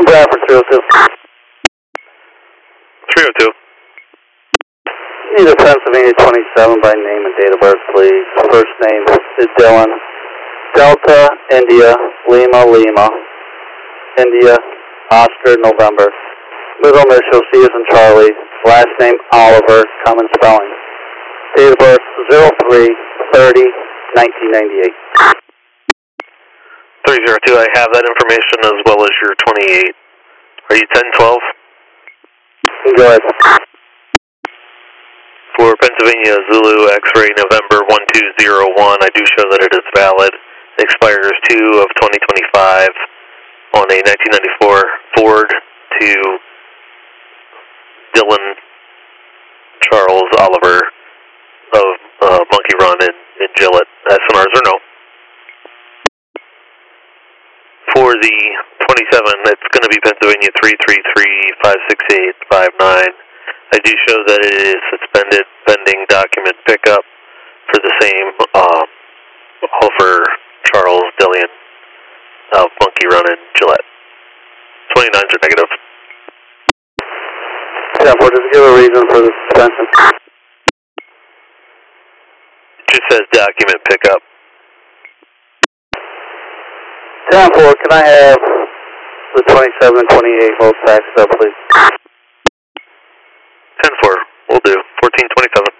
Bradford 302. 302. Need a Pennsylvania 27 by name and date of birth, please. First name is Dylan. Delta, India, Lima, Lima. India, Oscar, November. Middle initial, C as in Charlie. Last name Oliver, common spelling. Date of birth 03/30/1998. 302, I have that information as well as your 28. Are you 1012? Go ahead. For Pennsylvania Zulu X-ray November 1201, I do show that it is valid. It expires 2/2025 on a 1994 Ford to Dylan Charles Oliver of Monkey Run in Gillette. SNRs or no? For the 27, it's going to be Pennsylvania 333-568-59. I do show that it is suspended pending document pickup for the same Hofer Charles Dillian of Monkey Run in Gillette. 29s are negative. Yeah, for just give a reason for the suspension. It just says document pickup. 10-4, can I have the 27 and 28 both faxed up, please? 10-4, we'll do. 1427.